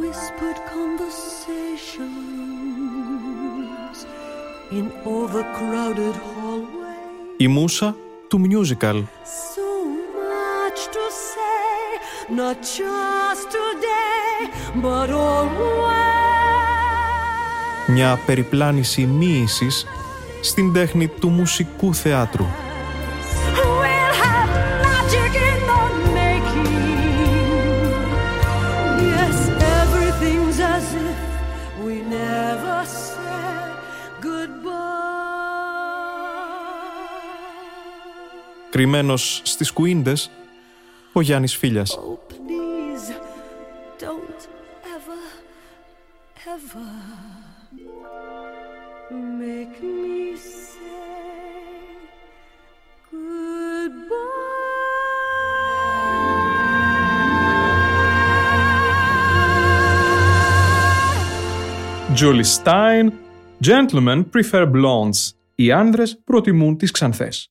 whispered conversations in overcrowded hallways. Η μούσα του musical. So much to say, not just today, but always. Μια περιπλάνηση μοίησης στην τέχνη του μουσικού θεάτρου. Κρυμμένος στις κουίντες, ο Γιάννης Φίλιας. Oh, please, don't ever, ever make me say goodbye. Julie Stein, Gentlemen prefer blondes. Οι άνδρες προτιμούν τις ξανθές.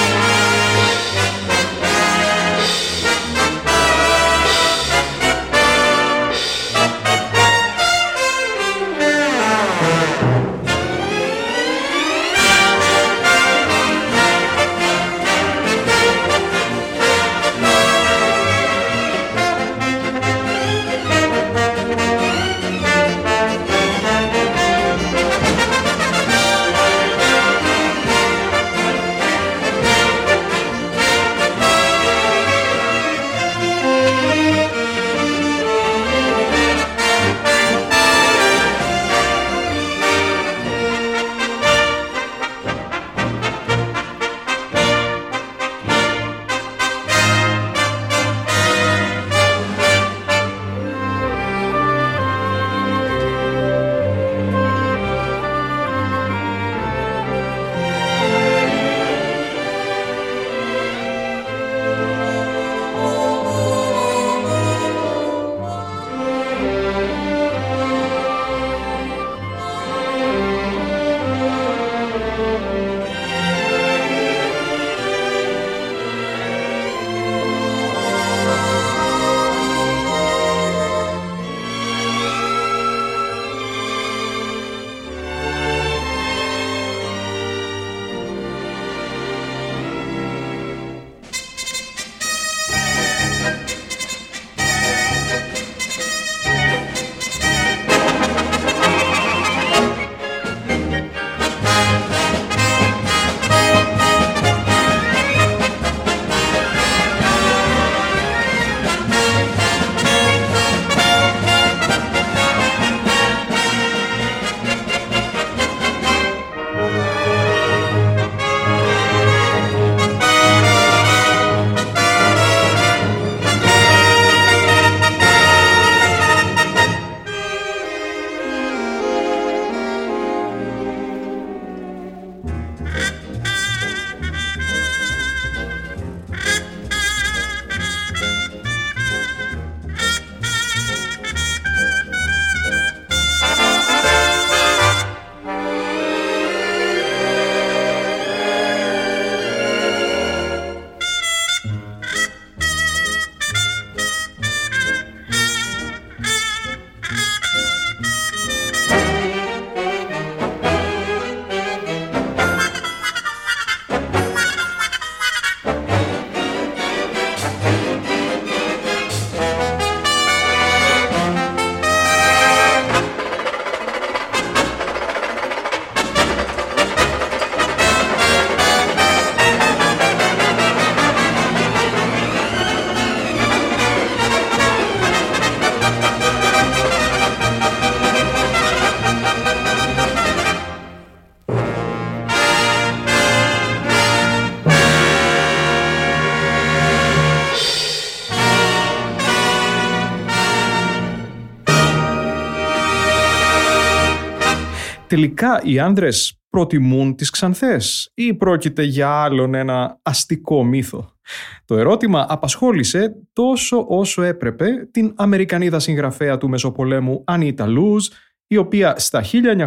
Τελικά οι άνδρες προτιμούν τις ξανθές ή πρόκειται για άλλον ένα αστικό μύθο? Το ερώτημα απασχόλησε τόσο όσο έπρεπε την Αμερικανίδα συγγραφέα του Μεσοπολέμου Ανίτα Λουζ, η οποία στα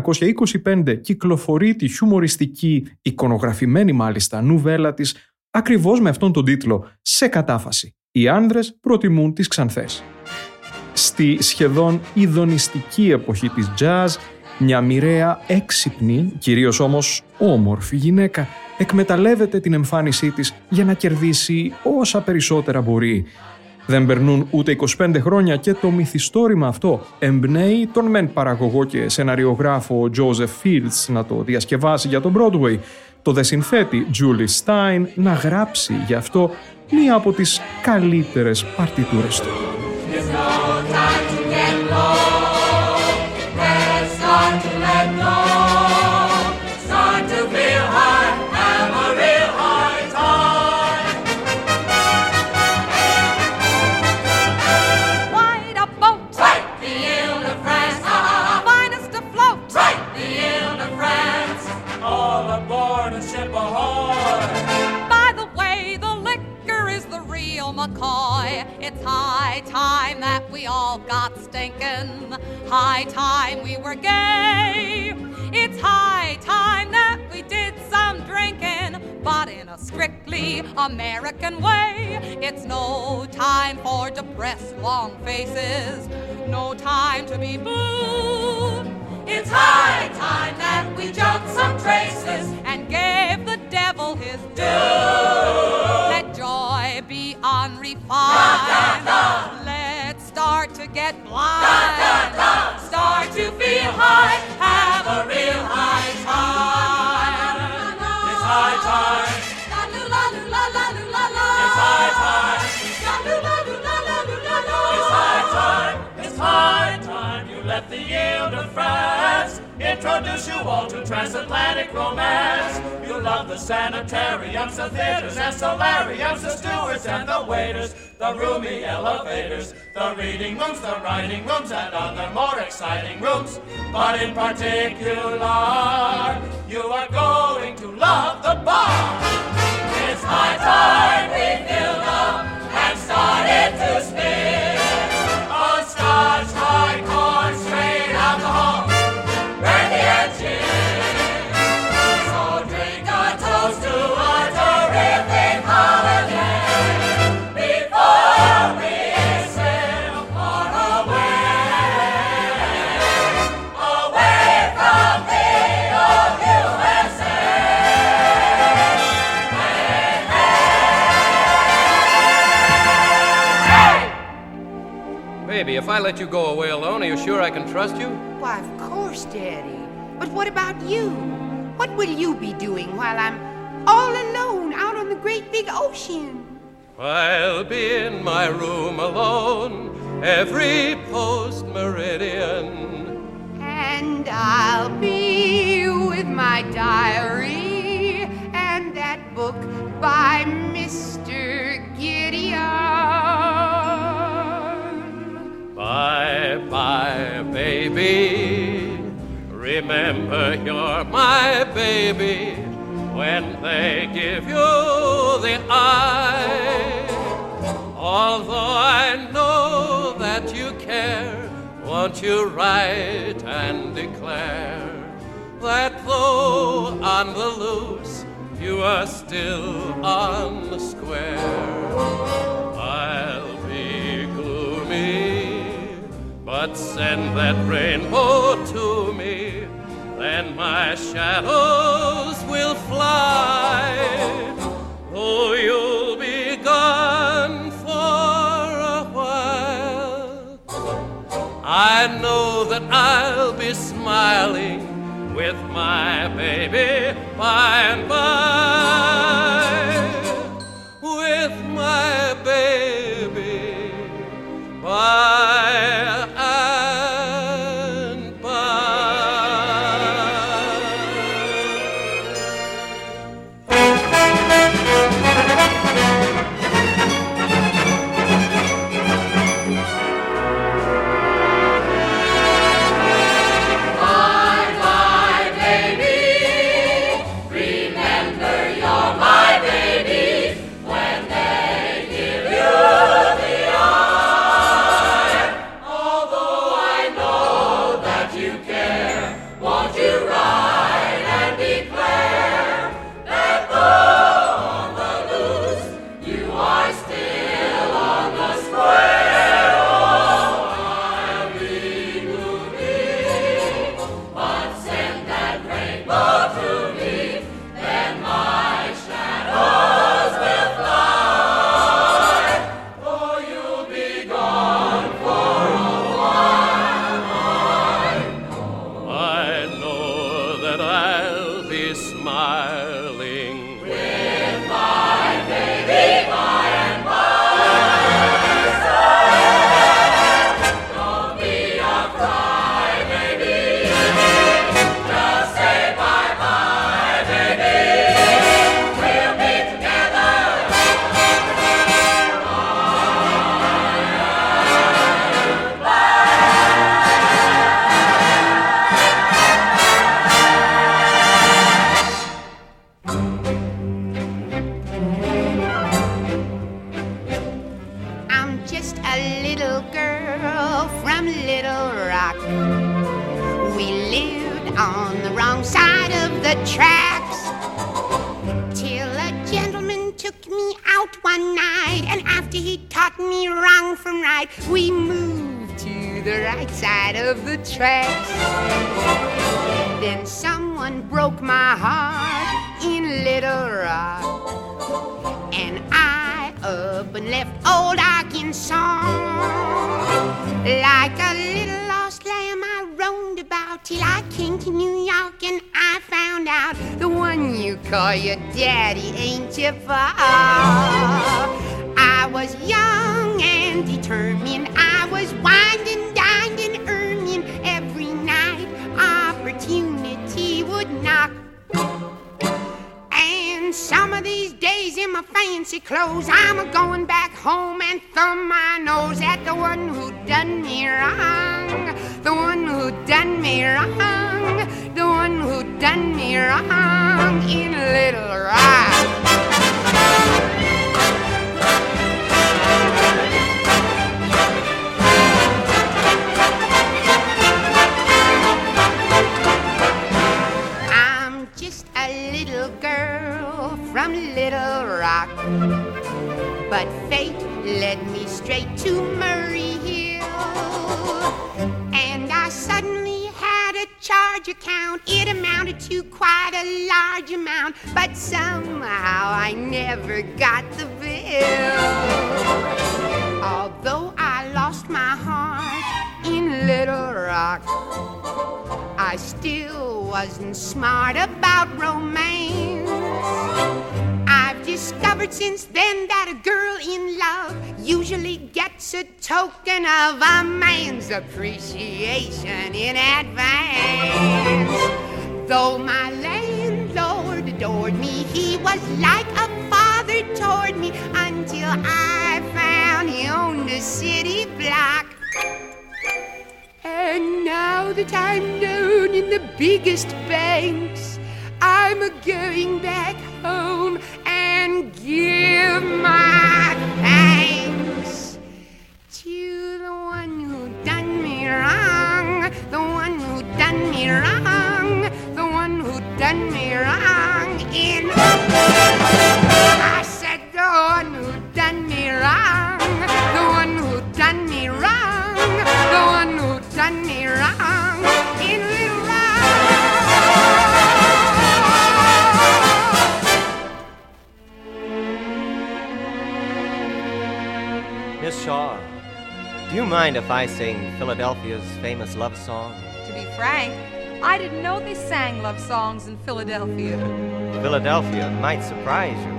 1925 κυκλοφορεί τη χιουμοριστική, εικονογραφημένη μάλιστα, νουβέλα της ακριβώς με αυτόν τον τίτλο, σε κατάφαση. Οι άνδρες προτιμούν τις ξανθές. Στη σχεδόν ειδονιστική εποχή της jazz, μια μοιραία έξυπνη, κυρίως όμως όμορφη γυναίκα, εκμεταλλεύεται την εμφάνισή της για να κερδίσει όσα περισσότερα μπορεί. Δεν περνούν ούτε 25 χρόνια και το μυθιστόρημα αυτό εμπνέει τον μεν παραγωγό και σεναριογράφο Joseph Fields να το διασκευάσει για τον Broadway, το δε συνθέτη Julie Stein να γράψει γι' αυτό μία από τις καλύτερες παρτιτούρες του. McCoy, it's high time that we all got stinking. High time we were gay. It's high time that we did some drinking, but in a strictly American way. It's no time for depressed long faces, no time to be blue. It's high time that we jumped some traces and gave the devil his due. Let joy be unrefined. Let's start to get blind. Start to feel high. Have a real high time. It's high time. It's high time. It's high time. It's high time. You let the yield of France introduce you all to transatlantic romance. You love the sanitariums, the theaters and solariums, the stewards and the waiters, the roomy elevators, the reading rooms, the writing rooms, and other more exciting rooms. But in particular, you are going to love the bar. It's high time we filled up and started to spin on Scotch, high corn, straight alcohol. To a terrific holiday before we sail far away from the old USA. Hey! Baby, if I let you go away alone, are you sure I can trust you? Why, of course, Daddy. But what about you? What will you be doing while I'm all alone out on the great big ocean? I'll be in my room alone every post-meridian. And I'll be with my diary and that book by Mr. Gideon. Bye-bye, baby. Remember, you're my baby. When they give you the eye, although I know that you care, won't you write and declare that though on the loose, you are still on the square? I'll be gloomy, but send that rainbow to me. Then my shadows will fly, though you'll be gone for a while. I know that I'll be smiling with my baby by and by, with my baby by and by. Bye, bye, baby. Remember, you're my Rock. We lived on the wrong side of the tracks till a gentleman took me out one night, and after he taught me wrong from right, we moved to the right side of the tracks. Then someone broke my heart in Little Rock, and I up and left old Arkansas. Like a little lost lamb I roamed about till I came to New York, and I found out the one you call your daddy ain't your father. I was young and determined, I was wined and dined and earning every night. Opportunity would knock, and some of these days in my fancy clothes, I'm a-going back home and thumb my nose at the one who done me wrong. The one who done me wrong. The one who done me wrong in Little Rock. I'm just a little girl from Little Rock, but fate led me straight to Murray Hill, and I suddenly had a charge account. It amounted to quite a large amount, but somehow I never got the bill. Although I lost my heart in Little Rock, I still wasn't smart about romance. I've discovered since then that a girl in love usually gets a token of a man's appreciation in advance. Though my landlord adored me, he was like a father toward me, until I found he owned a city block. And now that I'm known in the biggest banks, I'm a-going back home and give my thanks to the one who done me wrong, the one who done me wrong, the one who done me wrong in... I said the one who done me wrong, the one who done me wrong, the one who done me wrong in Little Rock. Miss Shaw, do you mind if I sing Philadelphia's famous love song? To be frank, I didn't know they sang love songs in Philadelphia. Philadelphia might surprise you.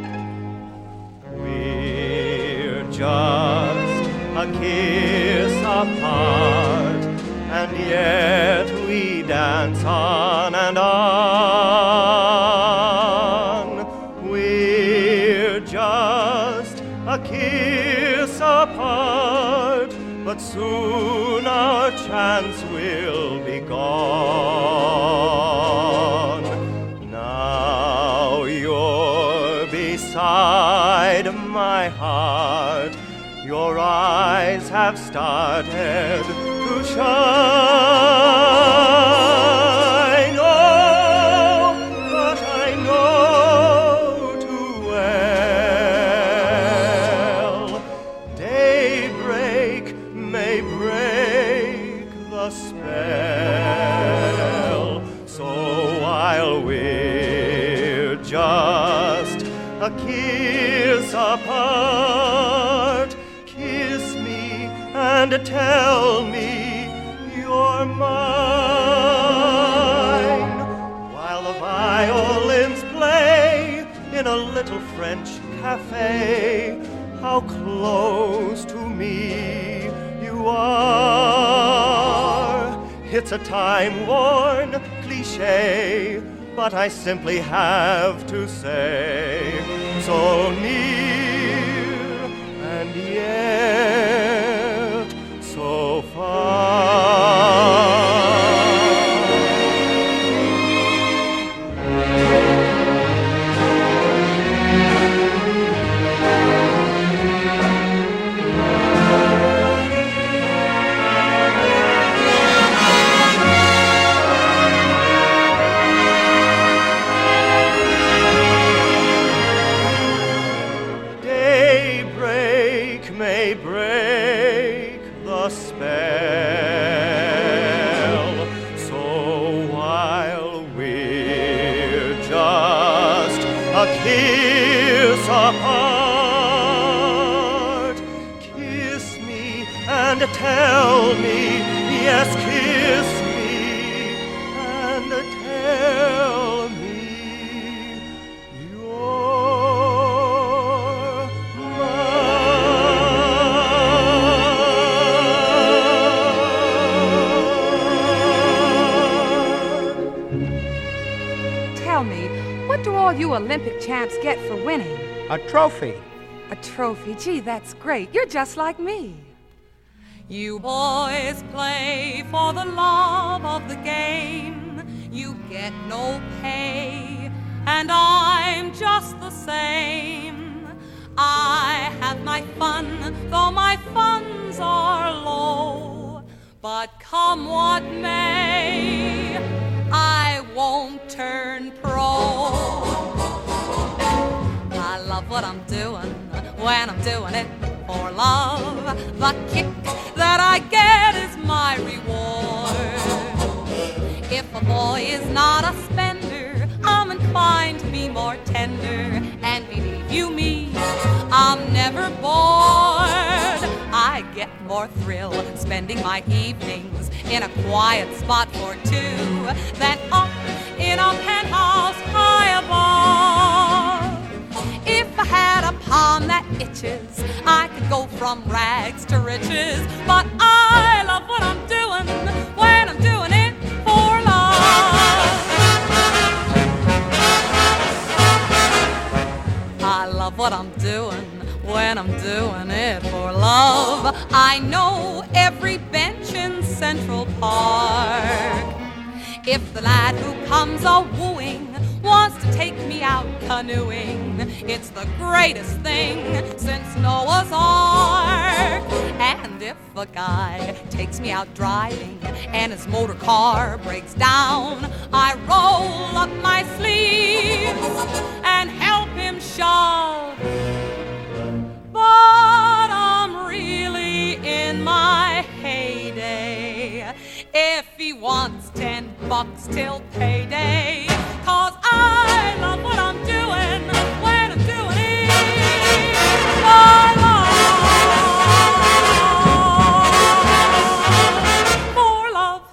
We're just a kiss apart, and yet we dance on and on. We're just a kiss apart, but soon our chance will be gone. Now you're beside my heart, your eyes have started to shine. Oh, but I know too well, daybreak may break the spell. So while we're just a kiss apart, kiss me and tell me you're mine, while the violins play in a little French cafe. How close to me you are. It's a time-worn cliché, but I simply have to say, so near and yet so far. kiss apart. Kiss me and tell me, yes, kiss me and tell me you're mine. Tell me, what do all you Olympic champs get for winning? A trophy. A trophy? Gee, that's great. You're just like me. You boys play for the love of the game. You get no pay, and I'm just the same. I have my fun, though my funds are low. But come what may, I won't turn pro. I love what I'm doing when I'm doing it for love. The kick that I get is my reward. If a boy is not a spender, I'm inclined to be more tender. And believe you me, I'm never bored. I get more thrill spending my evenings in a quiet spot for two than up in a penthouse high above. If I had a palm that itches, I could go from rags to riches. But I love what I'm doing when I'm doing it for love. I love what I'm doing when I'm doing it for love. I know every bench in Central Park. If the lad who comes a-wooing wants to take me out canoeing, it's the greatest thing since Noah's Ark. And if a guy takes me out driving and his motor car breaks down, I roll up my sleeves and help him shove. But I'm really in my heyday. If he wants $10 till payday, 'cause I love what I'm doing when I'm doing it for love.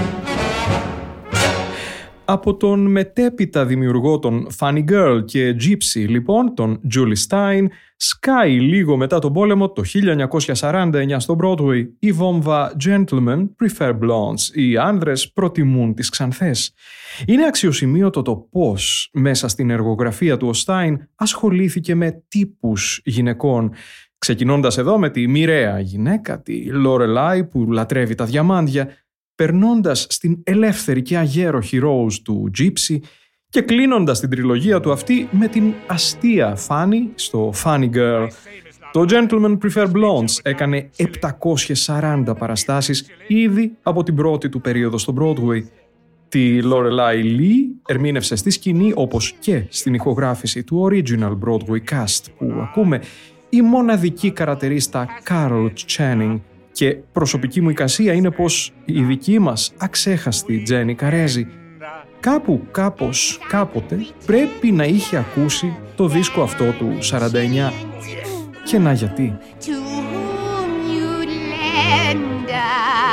Από τον μετέπειτα δημιουργό των Funny Girl και Gypsy, λοιπόν, τον Julie Stein, σκάει λίγο μετά τον πόλεμο το 1949 στο Broadway η βόμβα Gentlemen prefer blondes, οι άνδρες προτιμούν τις ξανθές. Είναι αξιοσημείωτο το πώς μέσα στην εργογραφία του ο Stein ασχολήθηκε με τύπους γυναικών, ξεκινώντας εδώ με τη μοιραία γυναίκα, τη Lorelei που λατρεύει τα διαμάντια, περνώντας στην ελεύθερη και αγέροχη Rose του Gypsy και κλείνοντας την τριλογία του αυτή με την αστεία Fanny στο Funny Girl. Το Gentlemen Prefer Blondes έκανε 740 παραστάσεις ήδη από την πρώτη του περίοδο στο Broadway. Τη Lorelei Lee ερμήνευσε στη σκηνή, όπως και στην ηχογράφηση του original Broadway cast που ακούμε, η μοναδική καρατερίστα Carol Channing. Και προσωπική μου εικασία είναι πως η δική μας αξέχαστη Τζένι Καρέζη κάπου, κάπως, κάποτε πρέπει να είχε ακούσει το δίσκο αυτό του 49. Και να γιατί. To whom you lend a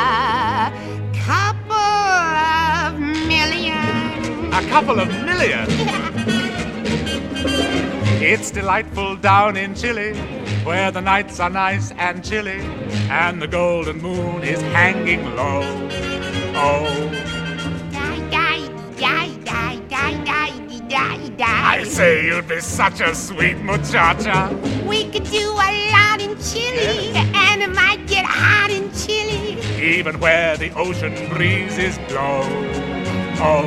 couple of million. A couple of million? It's delightful down in Chile, where the nights are nice and chilly, and the golden moon is hanging low. Oh, I say you'd be such a sweet muchacha. We could do a lot in Chile, and it might get hot in Chile. Even where the ocean breezes blow. Oh,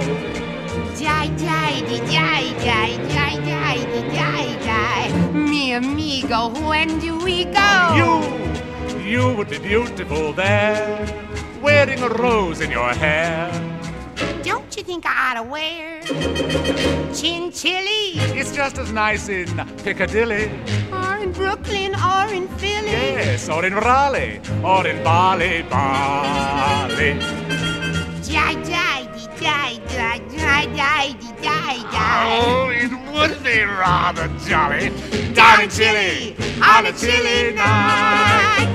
Mi amigo, when do we go? you would be beautiful there, wearing a rose in your hair. Don't you think I ought to wear chinchilli? It's just as nice in Piccadilly. Or in Brooklyn, or in Philly. Yes, or in Raleigh, or in Bali, Bali. Die, die, die, die, die, die, die, die, die. Oh, it would be rather jolly down in Chile on a chilly night.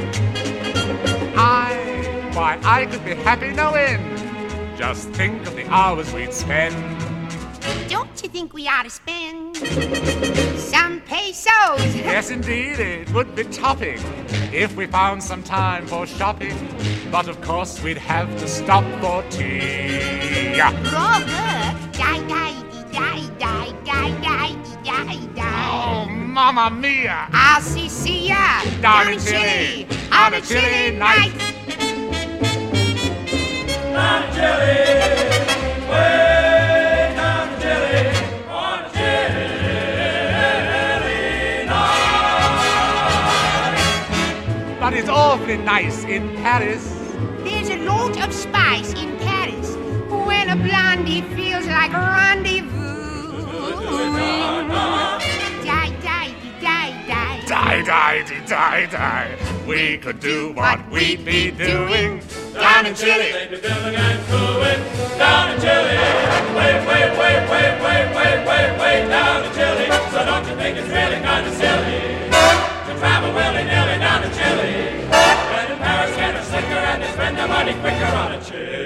I could be happy no end. Just think of the hours we'd spend. Don't you think we ought to spend some pesos? Yes, indeed, it would be topping if we found some time for shopping. But of course, we'd have to stop for tea. Raw work, die, die, die, die, die, die, die, die. Oh, Mamma Mia! I'll see ya Down in Chile on a chilly night. Down in Chile, way down in Chile, on a chilly night. But it's awfully nice in Paris. There's a lot of spice in Paris when a blondie feels like a rendezvous. Die, die, die, die. Die, die, die, die. We could do what we'd be doing down in Chile. They'd be filling and cooling down in Chile. Way, way, way, way, way, way, way, way down in Chile. So don't you think it's really kind of silly to travel willy-nilly down to Chile? When in Paris get a slicker and they spend their money quicker on a chilly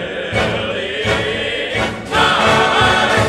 night.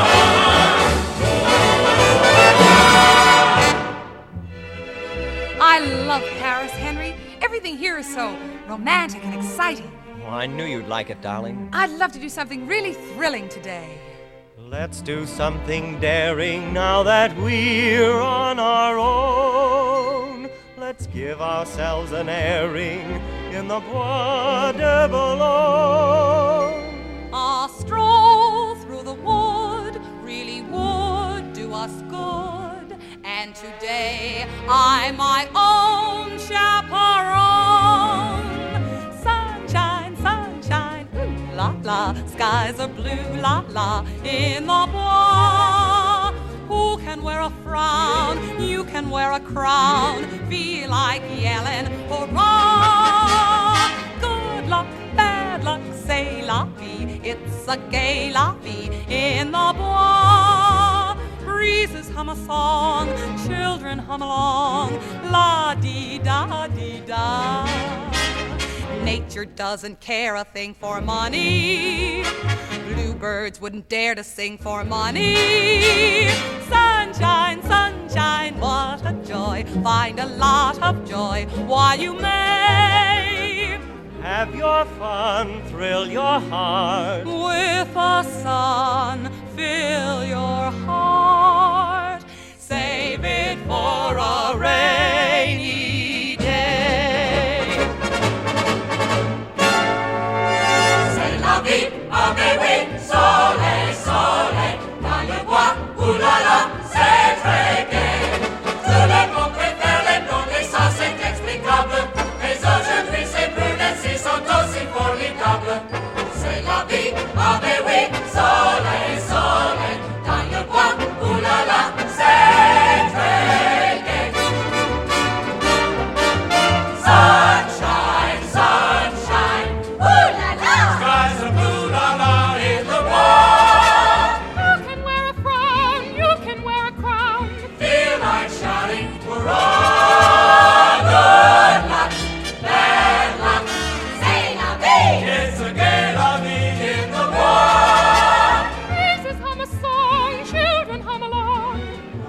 I love Paris, Henry. Everything here is so romantic and exciting. Oh, I knew you'd like it, darling. I'd love to do something really thrilling today. Let's do something daring now that we're on our own. Let's give ourselves an airing in the Bois de Boulogne. A stroll through the wood really would do us good. And today I'm my own chaperone. Sunshine, sunshine, ooh la la. Skies are blue, la la, in the Bois. Who can wear a frown? You can wear a crown. Feel like yelling, hurrah! Good luck, bad luck, say la vie. It's a gay la vie in the Bois. Breezes hum a song, children hum along, la-dee-da-dee-da. Nature doesn't care a thing for money. Bluebirds wouldn't dare to sing for money. Sunshine, sunshine, what a joy. Find a lot of joy while you may. Have your fun, thrill your heart. With the sun, fill your heart. Save it for a rainy day. C'est la vie, ah mais oui, soleil, soleil, dans le bois, oulala, c'est très gai. Tout le monde préfère les blondes et ça c'est explicable. Mais aujourd'hui ces brunettes-ci sont aussi formidables. C'est la vie, ah mais oui, soleil, soleil, dans le bois, oulala, c'est très gai. Sunshine, sunshine, oulala, skies are blue, la la, in the bois. You can wear a frown, you can wear a crown. Feel like shouting, hurrah! Good luck, bad luck, c'est la vie. It's a gay la vie in the bois. Breezes hum a song, children hum along.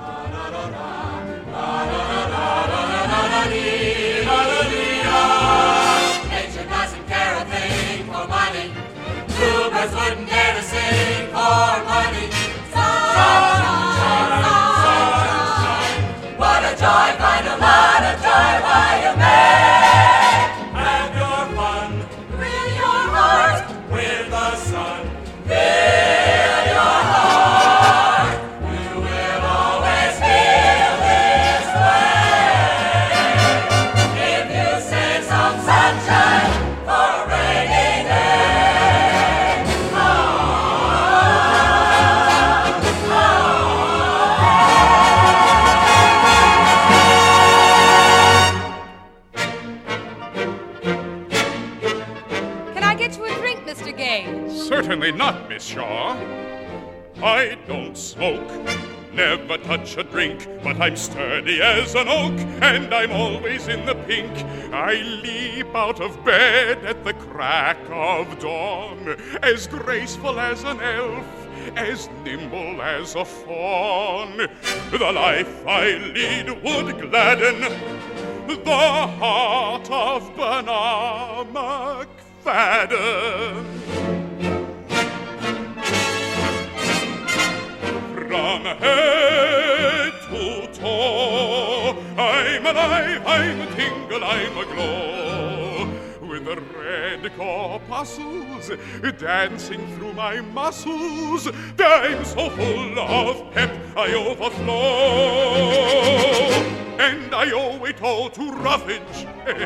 Nature doesn't care a thing for money. Bluebirds wouldn't dare to sing for money. Sunshine, sunshine, what a joy, find a lot of joy while you may. Have your fun, thrill your heart, with the sun, fill your heart. You will always feel this way. If you save some sunshine for a rainy day. Can I get you a drink, Mr. Gage? Certainly not, Miss Shaw. I don't smoke. never touch a drink, but I'm sturdy as an oak, and I'm always in the pink. I leap out of bed at the crack of dawn, as graceful as an elf, as nimble as a fawn. The life I lead would gladden the heart of Bernard McFadden. From head to toe, I'm alive, I'm a tingle, I'm a glow, with the red corpuscles dancing through my muscles. I'm so full of pep, I overflow, and I owe it all to roughage.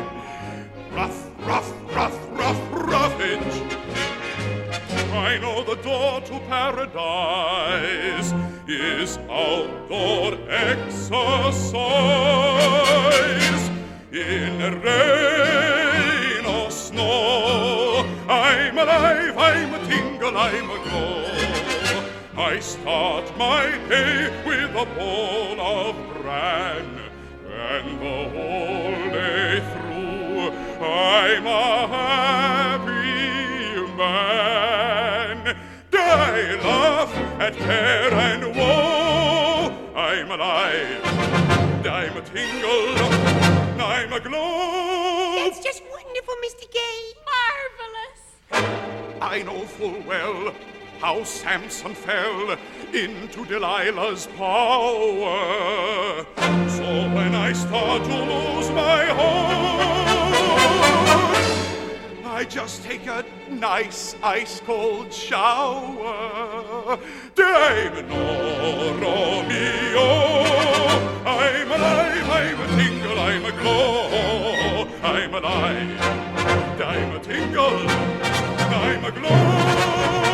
Roughage. I know the door to paradise is outdoor exercise. In rain or snow, I'm alive, I'm a tingle, I'm a glow. I start my day with a bowl of bran, and the whole day through I'm a happy man. I laugh at care and woe. I'm alive, I'm a tingle, I'm a glow. It's just wonderful, Mr. Gay. Marvelous. I know full well how Samson fell into Delilah's power. So when I start to lose my hold, I just take a nice ice-cold shower. Dame no Romeo, I'm alive, I'm a tingle, I'm a glow. I'm alive, I'm a tingle, I'm a glow.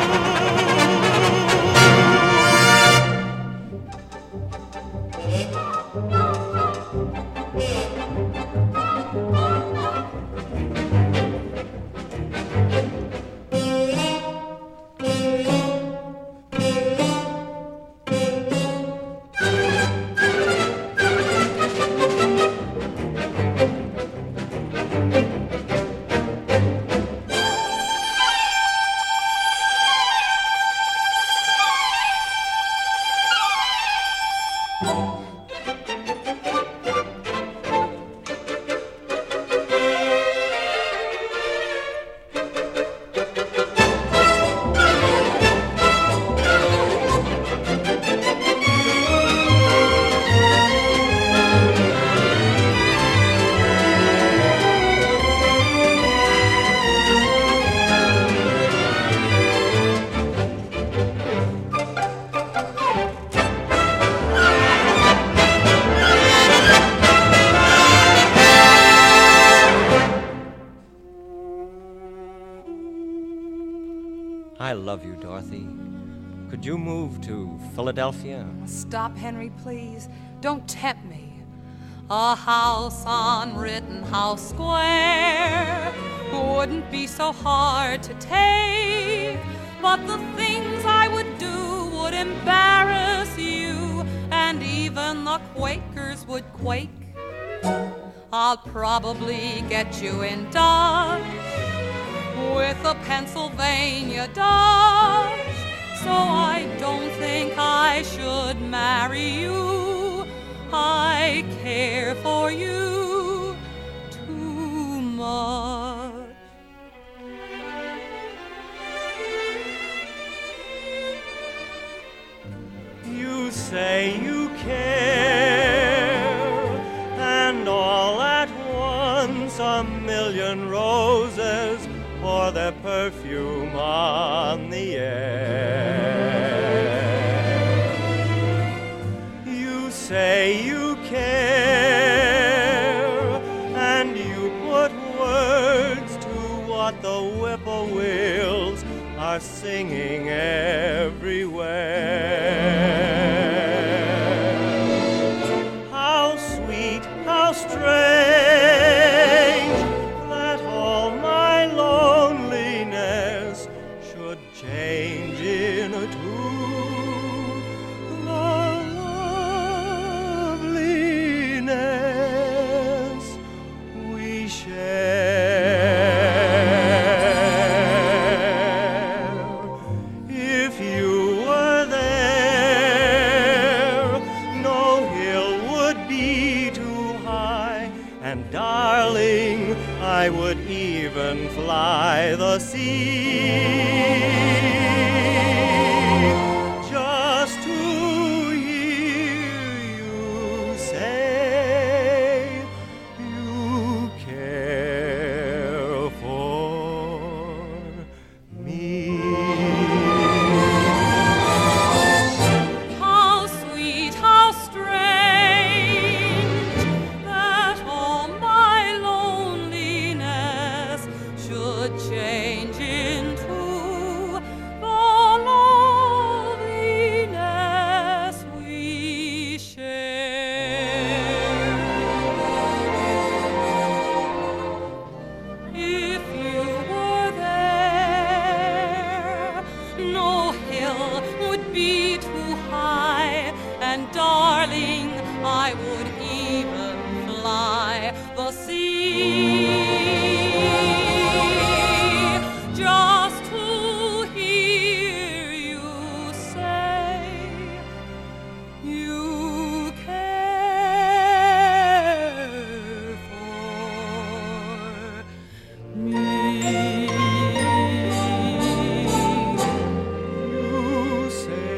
I love you, Dorothy. Could you move to Philadelphia? Stop, Henry, please. Don't tempt me. A house on Rittenhouse Square wouldn't be so hard to take, but the things I would do would embarrass you, and even the Quakers would quake. I'll probably get you in Dodge with a Pennsylvania Dodge, so I don't think I should marry you. I care for you too much. You say you care, and all at once a million roses pour their perfume on the air. You say you care, and you put words to what the whippoorwills are singing everywhere. How sweet, how strange, change in a tune, the just to hear you say you care for me. How sweet, how strange that all my loneliness should change into the loveliness we share. If you were there, no hill would be too high, and darling, I would even fly the sea just to hear you say you care for me. You say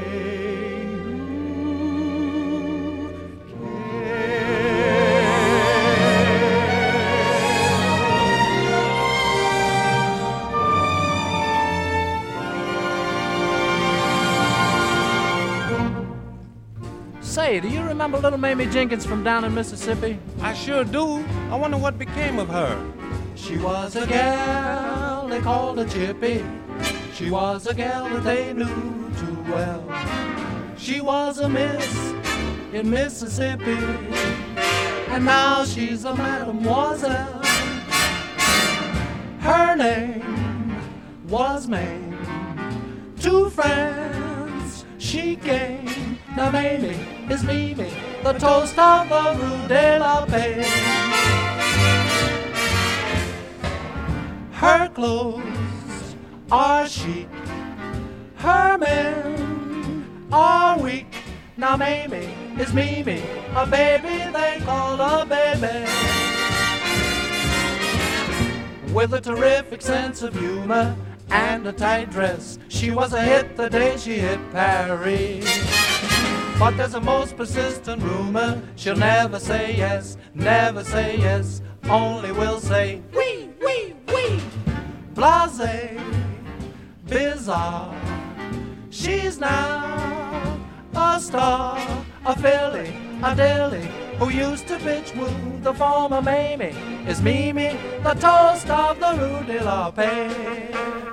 Say, do you remember little Mamie Jenkins from down in Mississippi? I sure do. I wonder what became of her. She was a gal they called a Chippy. She was a gal that they knew too well. She was a miss in Mississippi, and now she's a mademoiselle. Her name was Mamie. Two friends she gained. Now Mamie is Mimi, the toast of the Rue de la Paix. Her clothes are chic, her men are weak. Now Mamie is Mimi, a baby they call a baby. With a terrific sense of humor and a tight dress, she was a hit the day she hit Paris. But there's a most persistent rumor she'll never say yes, only will say oui, oui, oui. Blasé, bizarre, she's now a star, a filly, a dilly, who used to bitch woo the former Mamie, is Mimi, the toast of the Rue de la Paix.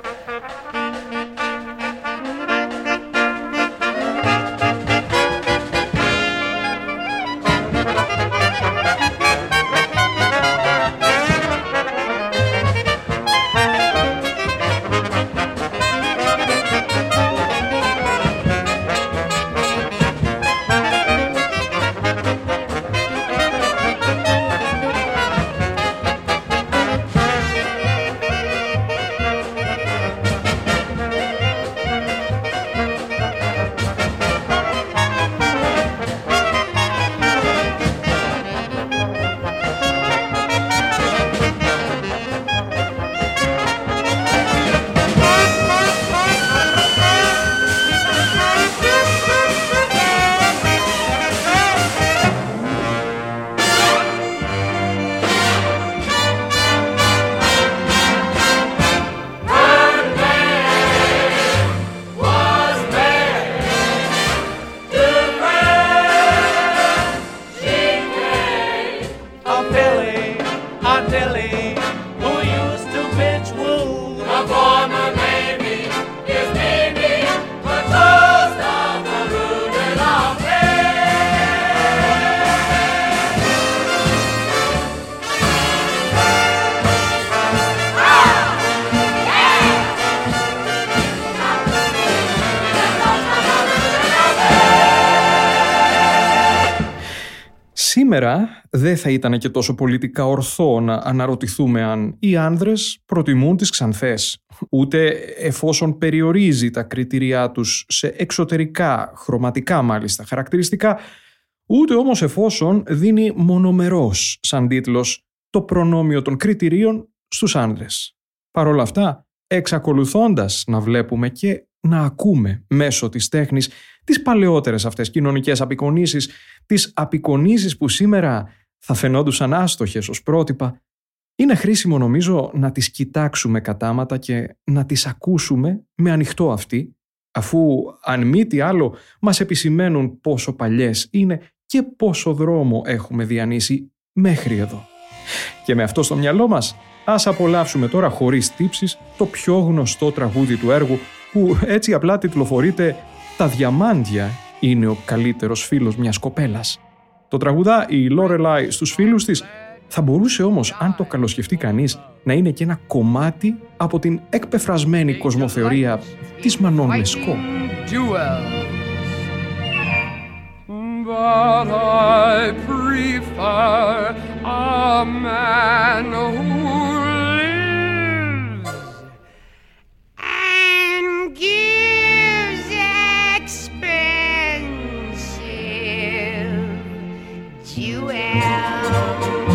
Σήμερα δεν θα ήταν και τόσο πολιτικά ορθό να αναρωτηθούμε αν οι άνδρες προτιμούν τις ξανθές, ούτε εφόσον περιορίζει τα κριτήριά τους σε εξωτερικά, χρωματικά μάλιστα χαρακτηριστικά, ούτε όμως εφόσον δίνει μονομερός σαν τίτλος το προνόμιο των κριτηρίων στους άνδρες. Παρ' όλα αυτά, εξακολουθώντας να βλέπουμε και να ακούμε μέσω της τέχνης τις παλαιότερες αυτές κοινωνικές απεικονίσεις, τις απεικονίσεις που σήμερα θα φαινόντουσαν άστοχες ως πρότυπα, είναι χρήσιμο νομίζω να τις κοιτάξουμε κατάματα και να τις ακούσουμε με ανοιχτό αυτί, αφού αν μη τι άλλο μας επισημαίνουν πόσο παλιές είναι και πόσο δρόμο έχουμε διανύσει μέχρι εδώ. Και με αυτό στο μυαλό μας, ας απολαύσουμε τώρα χωρίς τύψεις το πιο γνωστό τραγούδι του έργου, που έτσι απλά τιτλοφορείται «Τα διαμάντια είναι ο καλύτερος φίλος μιας κοπέλας». Το τραγουδά η Lorelei στους φίλους της, θα μπορούσε όμως, αν το καλοσκεφτεί κανείς, να είναι και ένα κομμάτι από την εκπεφρασμένη κοσμοθεωρία της Μανών Λεσκό. But I prefer a man who lives and gives expensive jewels.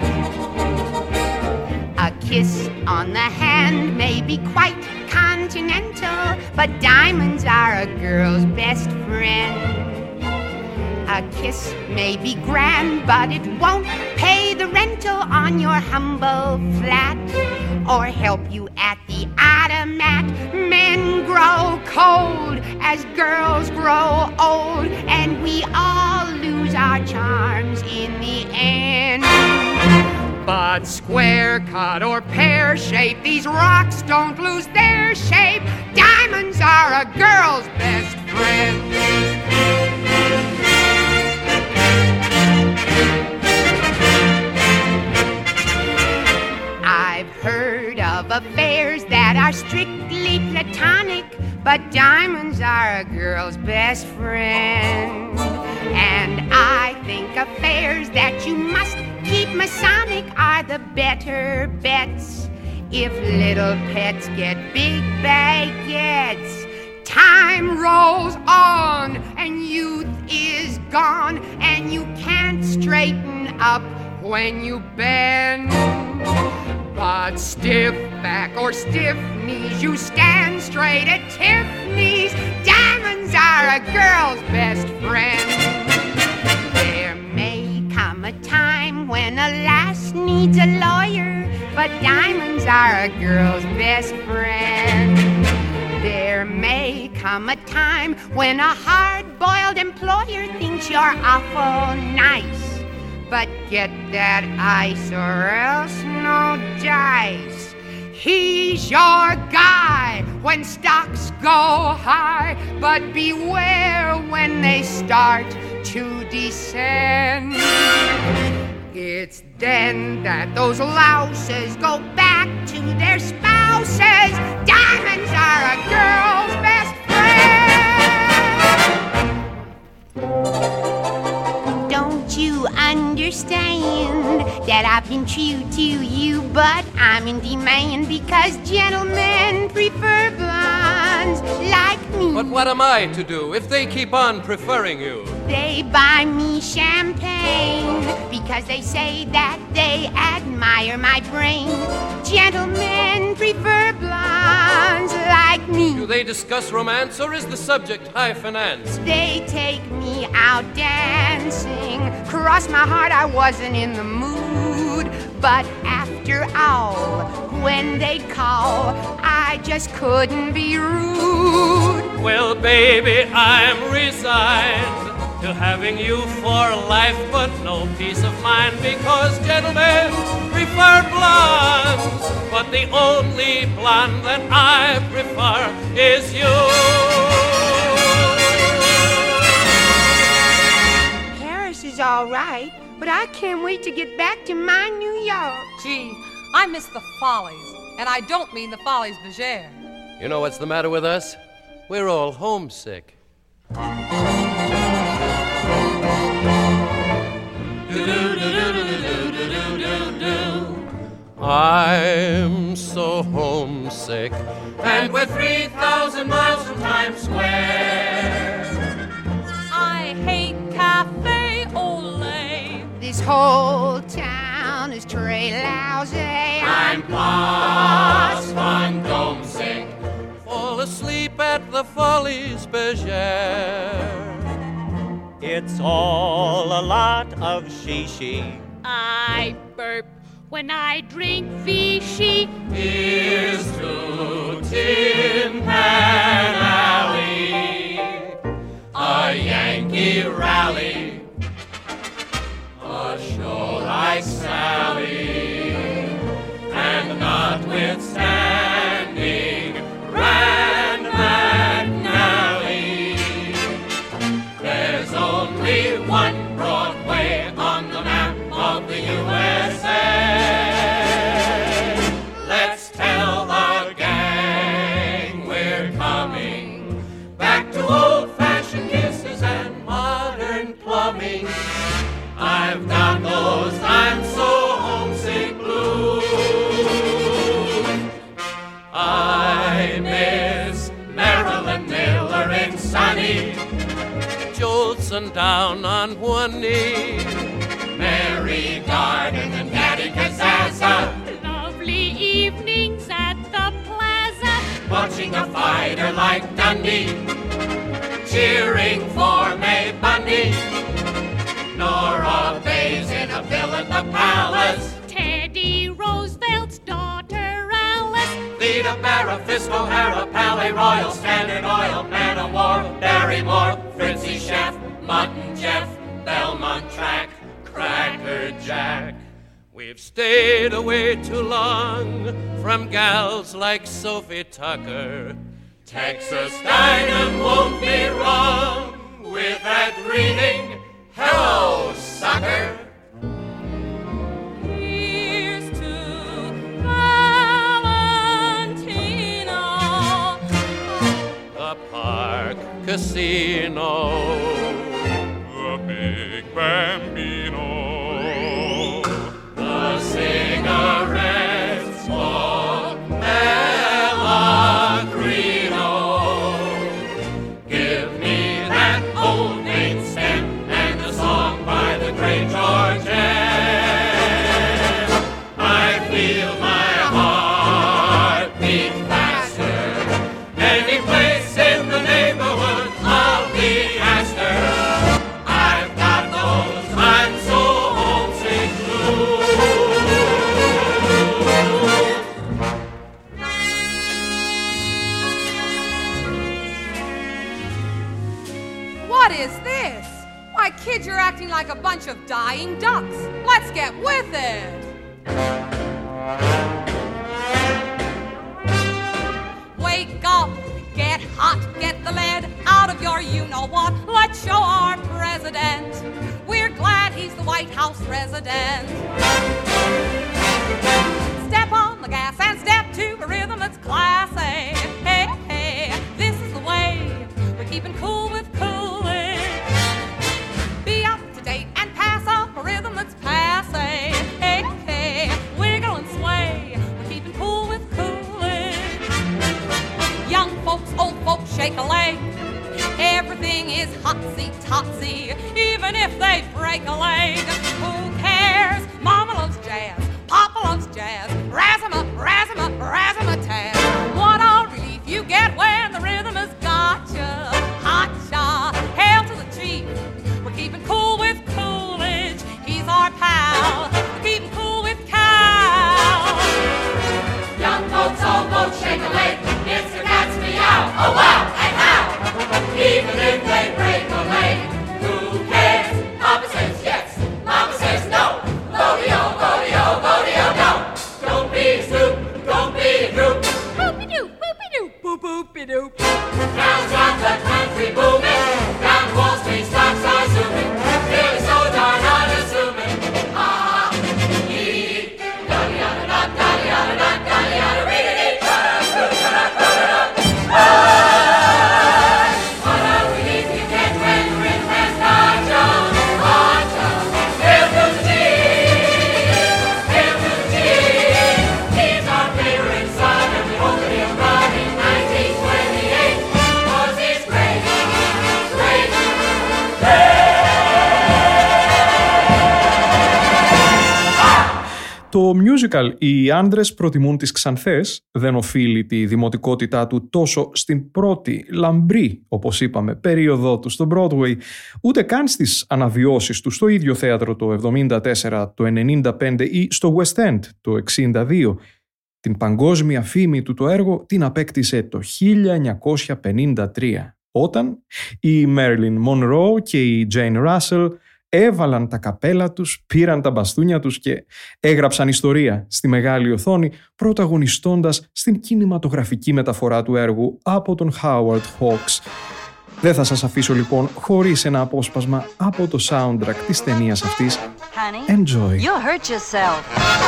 A kiss on the hand may be quite continental, but diamonds are a girl's best friend. A kiss may be grand, but it won't pay the rental on your humble flat or help you at the automat. Men grow cold as girls grow old, and we all lose our charms in the end. But square cut or pear shape, these rocks don't lose their shape. Diamonds are a girl's best friend. I've heard of affairs that are strictly platonic, but diamonds are a girl's best friend. And I think affairs that you must keep Masonic are the better bets. If little pets get big baguettes, time rolls on and youth is gone, and you can't straighten up when you bend. But stiff back or stiff knees, you stand straight at Tiffany's. Diamonds are a girl's best friend. There may come a time when a lass needs a lawyer, but diamonds are a girl's best friend. There may come a time when a hard-boiled employer thinks you're awful nice, but get that ice or else no dice. He's your guy when stocks go high, but beware when they start to descend. It's then that those louses go back to their spouses. Diamonds are a girl's best friend. Don't you understand that I've been true to you, but I'm in demand because gentlemen prefer blondes like me. But what am I to do if they keep on preferring you? They buy me champagne because they say that they admire my brain. Gentlemen prefer blondes like me. Do they discuss romance, or is the subject high finance? They take me out dancing. Cross my heart, I wasn't in the mood. But after all, when they call, I just couldn't be rude. Well, baby, I'm resigned to having you for life, but no peace of mind, because gentlemen prefer blondes, but the only blonde that I prefer is you. Paris is all right, but I can't wait to get back to my New York. Gee, I miss the Follies, and I don't mean the Follies Bergère. You know what's the matter with us? We're all homesick. I'm so homesick, and we're 3,000 miles from Times Square. I hate Cafe Ole. This whole town Christmas tree lousy. I'm past Vendôme-sick, fall asleep at the Folies Bergère. It's all a lot of shishi. I burp when I drink Vichy. Here's to Tin Pan Alley, a Yankee rally, a show like Sally, and notwithstanding Rand McNally, there's only one Broadway on the map of the USA. Let's tell the gang we're coming back to old-fashioned kisses and modern plumbing. I've got those I'm so homesick blues. I miss Marilyn Miller in Sunny, Jolson down on one knee, Mary Garden and Daddy Kazaza, Lovely evenings at the plaza, watching a fighter like Dundee, cheering for May Bundy, Nora Bayes in a bill at the palace, Teddy Roosevelt's daughter Alice, Theda Barra, Fisco, Hara, Palais Royal, Standard Oil, Man of War, Barrymore, Fritzy Chef, Mutton Jeff, Belmont Track, Cracker Jack. We've stayed away too long from gals like Sophie Tucker. Texas Dynam won't be wrong with that greeting, hello, sucker. Here's to Valentino, The Park Casino, The Big Bambino, the cigarette smoke, Pellegrino. Give me that old main stem and a song by the great Georgette. I feel my heart beat faster. Any place in the neighborhood, I'll be Astor. I've got those I'm so homesick blues. What is this? Why, kids, you're acting like a bunch of dying ducks. Let's get with it. Wake up, get hot, get the lead out of your you-know-what. Let's show our president we're glad he's the White House resident. Step on the gas and step to a rhythm that's classy. Hey, hey, this is the way we're keeping cool with Coolidge. Be up to date and pass up a rhythm that's passé. Hey, hey, wiggle and sway, we're keeping cool with Coolidge. Young folks, old folks, shake a leg. Everything is hotsy-totsy, even if they break a leg. Who cares? Mama loves jazz, Papa loves jazz. Razzama, razzama, razzmatazz. What a relief you get when the rhythm has got ya. Hot-shot, hail to the chief. We're keeping cool with Coolidge. He's our pal. We're keeping cool with Cal. Young folks, old folks, shake a leg. It's the cat's meow. Oh wow, and how? Even if they break a leg, who cares? Papa says yes, Mama says no. Rodeo, rodeo, rodeo, no. Don't be a snoop, don't be a droop. boopy-doo, boopy-doo, boop-boopy-doo. Now's got the country booming. Down Wall Street, stocks are zooming. Really so darn unassuming. Ah, yee, da-da-da-da, da-da-da-da, da-da-da-da, read-a-dee, da-da-da-da-da-da-da. What a relief you get when the rhythm has got ya. Hail to the chief, hail to the chief. He's our favorite son, and we hope that he'll run in 1928. 'Cause he's great, great, great. Το musical «Οι άνδρες προτιμούν τις ξανθές» δεν οφείλει τη δημοτικότητά του τόσο στην πρώτη λαμπρή, όπως είπαμε, περίοδό του στο Broadway, ούτε καν στις αναβιώσεις του στο ίδιο θέατρο το 1974, το 1995 ή στο West End το 1962. Την παγκόσμια φήμη του το έργο την απέκτησε το 1953, όταν η Marilyn Monroe και η Jane Russell έβαλαν τα καπέλα τους, πήραν τα μπαστούνια τους και έγραψαν ιστορία στη μεγάλη οθόνη, πρωταγωνιστώντας στην κινηματογραφική μεταφορά του έργου από τον Howard Hawks. Δεν θα σας αφήσω λοιπόν χωρίς ένα απόσπασμα από το soundtrack της ταινίας αυτής. Honey, Enjoy. you'll hurt yourself.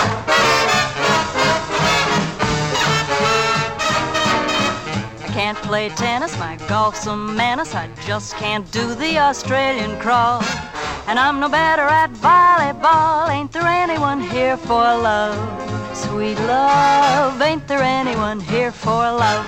I can't play tennis, my golf's a menace. I just can't do the Australian crawl. And I'm no better at volleyball. Ain't there anyone here for love? Sweet love, ain't there anyone here for love?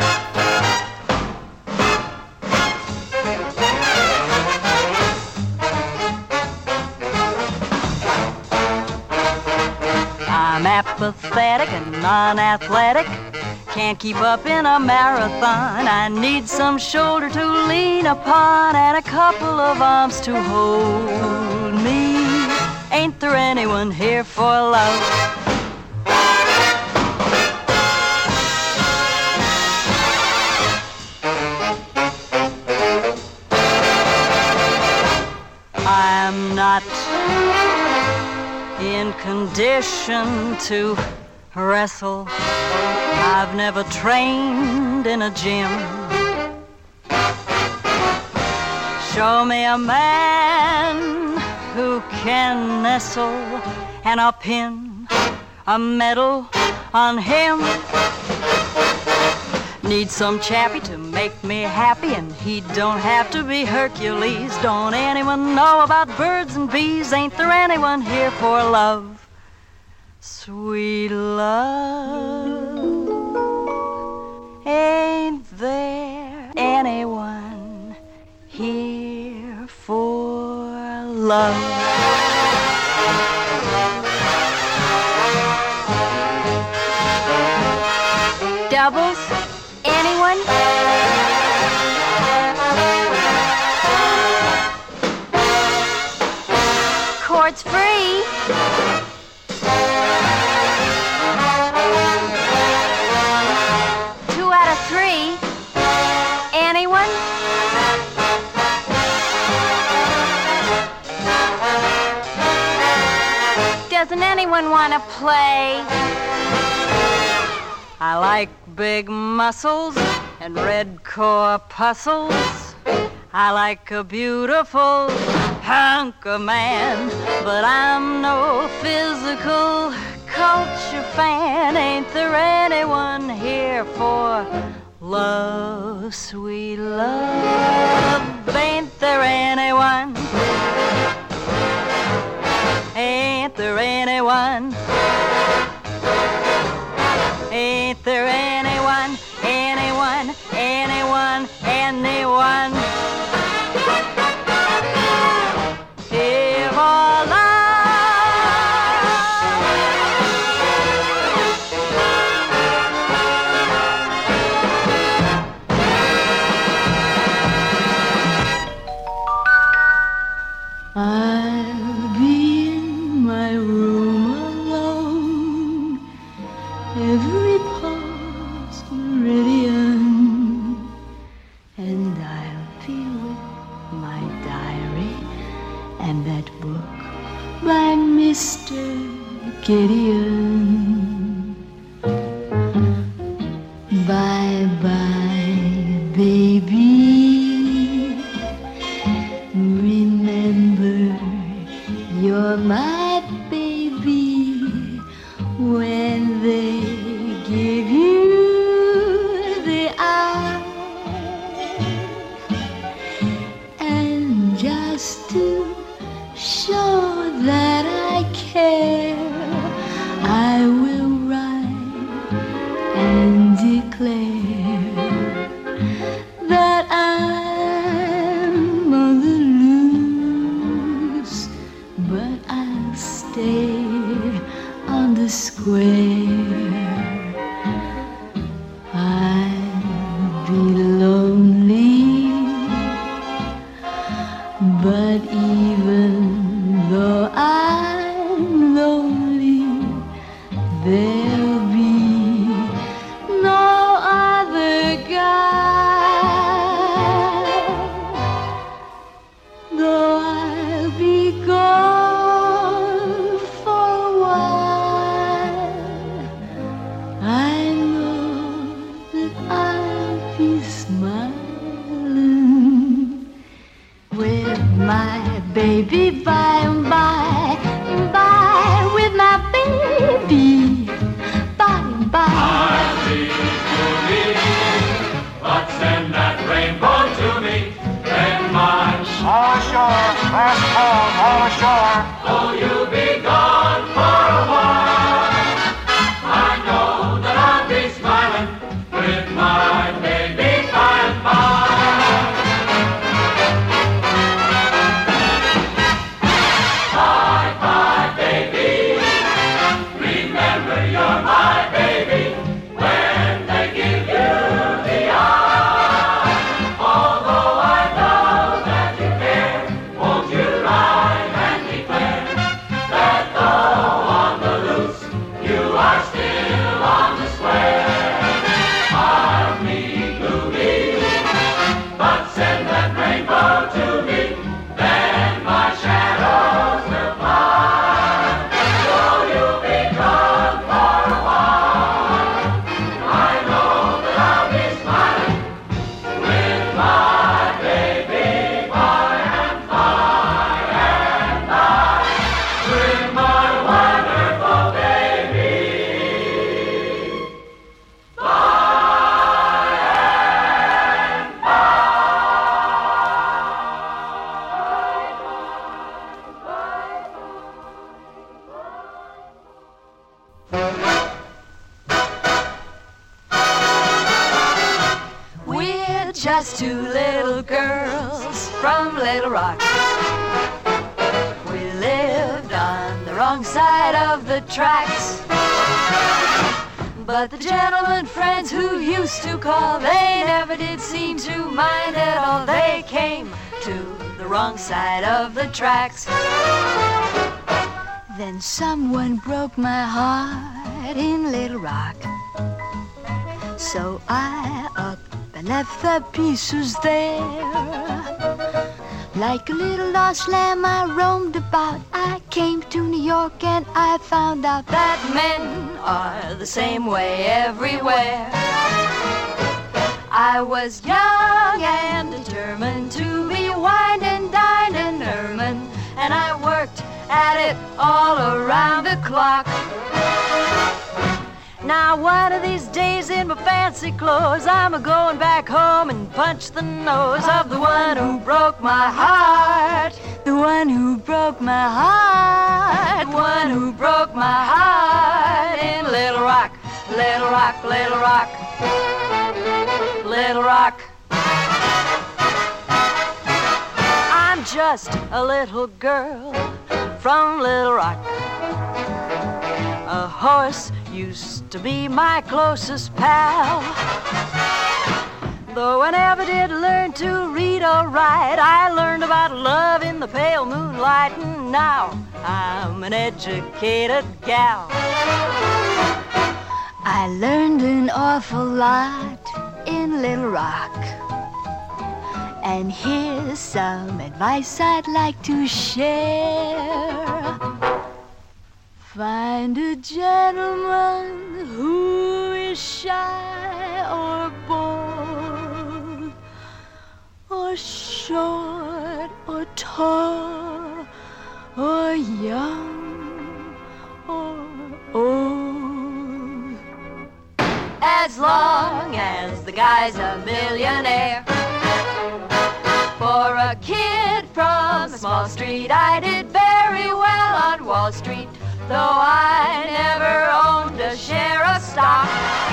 I'm apathetic and non-athletic. Can't keep up in a marathon. I need some shoulder to lean upon and a couple of arms to hold me. Ain't there anyone here for love? I'm not in condition to wrestle. I've never trained in a gym. Show me a man who can nestle and I'll pin a medal on him. Need some chappy to make me happy, and he don't have to be Hercules. Don't anyone know about birds and bees? Ain't there anyone here for love? Sweet love, ain't there anyone here for love? Doubles, anyone? Chords free. Anyone? Doesn't anyone want to play? I like big muscles and red corpuscles. I like a beautiful hunk of man, but I'm no physical culture fan. Ain't there anyone here for love, sweet love? Ain't there anyone? Ain't there anyone? Ain't there anyone? Anyone? Anyone? Anyone? Here for love. I'll be in my room alone, every pulse meridian, and I'll be with my diary and that book by Mr. Gideon. Bye-bye, baby. Remember, you're my baby when they give you the eye. And just to show that I care, I will write and declare that baby, by and by, with my baby, by and by. I leave to me, but send that rainbow to me, then my all ashore, last call, all ashore. Oh, you'll be gone for a while. I know that I'll be smiling with my baby by and by. Bye, bye, baby. Remember you're my baby when they give you the eye. Although I know that you care, won't you ride and declare that though on the loose, you are still on the square? I'll be gloomy, but send that rainbow to me, then my shadows will fly. So you'll be gone for a while. I know that I'll be smiling with my baby by and by, with my wonderful baby We're just two little girls from Little Rock. We lived on the wrong side of the tracks. But the gentlemen friends who used to call, they never did seem to mind at all. They came to the wrong side of the tracks. Then someone broke my heart in Little Rock. So I up and left the pieces there. Like a little lost lamb I roamed about. I came to New York and I found out That men are the same way everywhere. I was young and determined to be wined and dined and ermine, and I worked at it all around the clock. Now one of these days in my fancy clothes, I'm a-going back home and punch the nose of the one who broke my heart. the one who broke my heart, The one who broke my heart in Little Rock, Little Rock, Little Rock, Little Rock. I'm just a little girl from Little Rock. A horse used to be my closest pal. Though I never did learn to read or write, I learned about love in the pale moonlight, and now I'm an educated gal. I learned an awful lot in Little Rock. And here's some advice I'd like to share. Find a gentleman who is shy or bold, or short or tall, or young or old. As long as the guy's a millionaire. For a kid from a small street, I did very well on Wall Street, though I never owned a share of stock.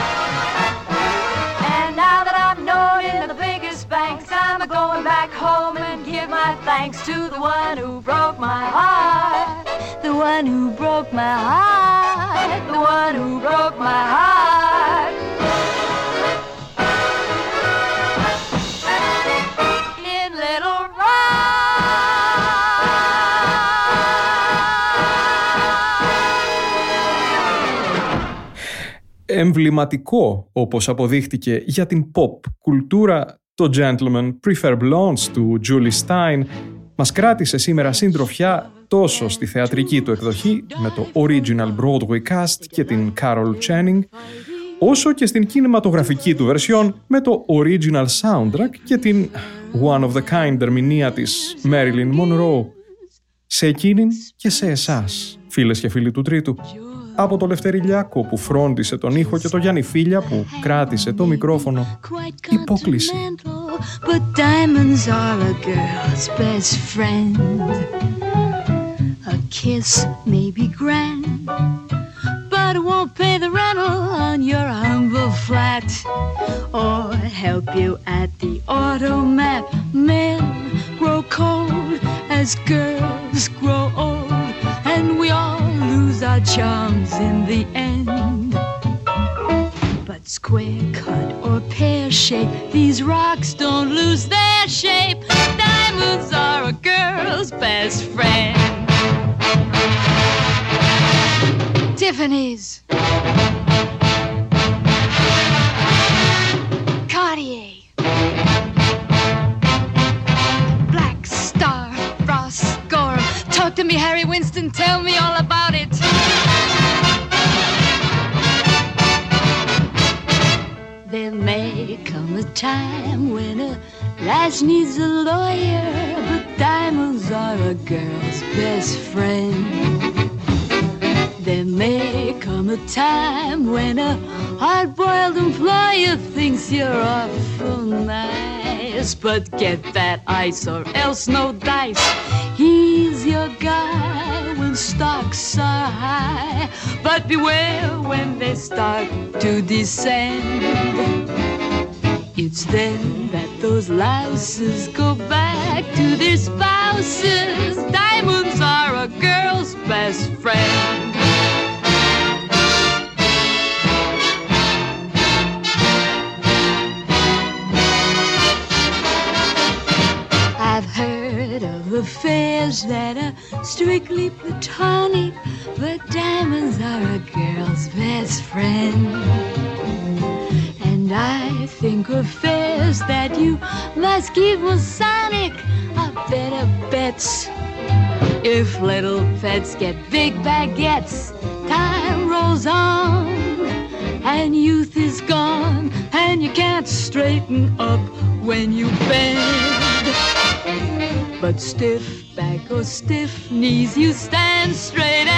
And now that I'm known in the biggest banks, I'm going back home and give my thanks to the one who broke my heart. The one who broke my heart, The one who broke my heart. In Little Εμβληματικό, όπως αποδείχτηκε για την pop κουλτούρα, το Gentlemen Prefer Blondes του Julie Stein μας κράτησε σήμερα συντροφιά τόσο στη θεατρική του εκδοχή με το original Broadway cast και την Carol Channing, όσο και στην κινηματογραφική του βερσιόν με το original soundtrack και την one of the kind ερμηνεία της Marilyn Monroe σε εκείνην και σε εσάς, φίλες και φίλοι του Τρίτου. Από το Λευτερηλιάκο που φρόντισε τον ήχο και το Γιάννη Φίλια που κράτησε το μικρόφωνο, υπόκληση. But diamonds are a girl's best friend. A kiss may be grand, but it won't pay the rental on your humble flat, or help you at the automat. Men grow cold as girls grow old, and we all lose our charms in the end. But square cut or pear shape, these rocks don't lose their shape. Diamonds are a girl's best friend. Tiffany's, Cartier, Black Star, Ross Gorham. Talk to me, Harry Winston, tell me all about it. There may come a time when a lass needs a lawyer, but diamonds are a girl's best friend. There may come a time when a hard-boiled employer thinks you're awful nice, but get that ice or else no dice. He's your guy when stocks are high, but beware when they start to descend. It's then that those louses go back to their spouses. Diamonds are a girl's best friend. I've heard of affairs that are strictly platonic, but diamonds are a girl's best friend. And I think affairs that you must keep Masonic are better bets. If little pets get big baguettes, time rolls on, and youth is gone, and you can't straighten up when you bend. But stiff back or stiff knees, you stand straight